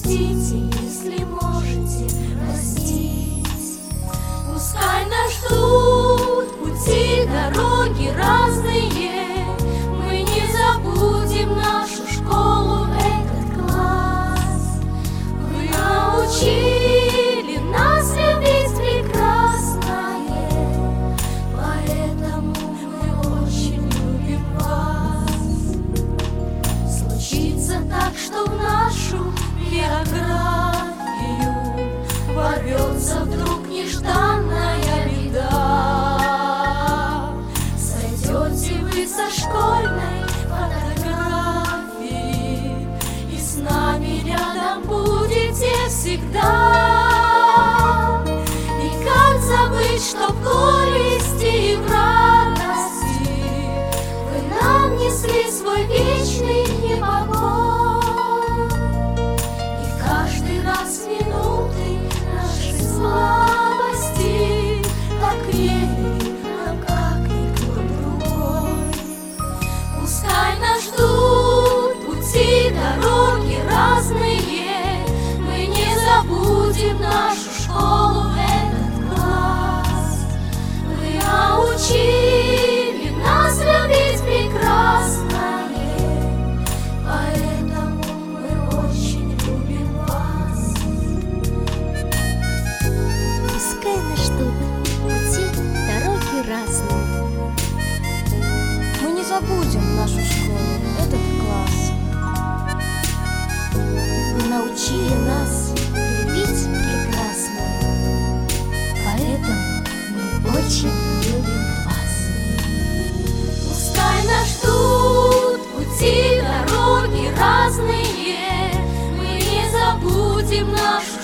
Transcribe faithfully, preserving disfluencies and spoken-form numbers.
простите, если можете простить. Пускай нас ждут пути, дороги разные, мы не забудем нашу школу, этот класс. Вы научили нас любить прекрасное, поэтому мы очень любим вас. Случится так, что в нашу биографию ворвется вдруг нежданная беда. Сойдете вы со школьной фотографии и с нами рядом будете всегда. И как забыть, что в горести и в радости вы нам несли свой вечный непокой. И каждый раз минуты нашей слабости так верили нам, как никто другой. Пускай нас ждут пути, дороги разные, мы не забудем нашу школу, этот класс. Вы научили нас любить прекрасное, поэтому мы очень любим вас. Пускай нас ждут пути, дороги разные, Мы не забудем нашу школу, этот класс. вы научили нас любить прекрасно, поэтому мы очень любим вас. Пускай нас ждут пути, дороги разные, мы не забудем нашу